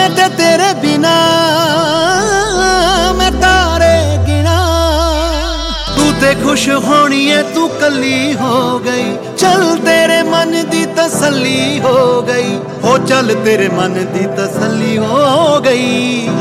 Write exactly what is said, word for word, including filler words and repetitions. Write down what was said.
ते तेरे बिना मैं तारे गिना। तू ते खुश होनी है तू कली हो गई, चल तेरे मन दी तसल्ली हो गई, हो चल तेरे मन दी तसल्ली हो गई।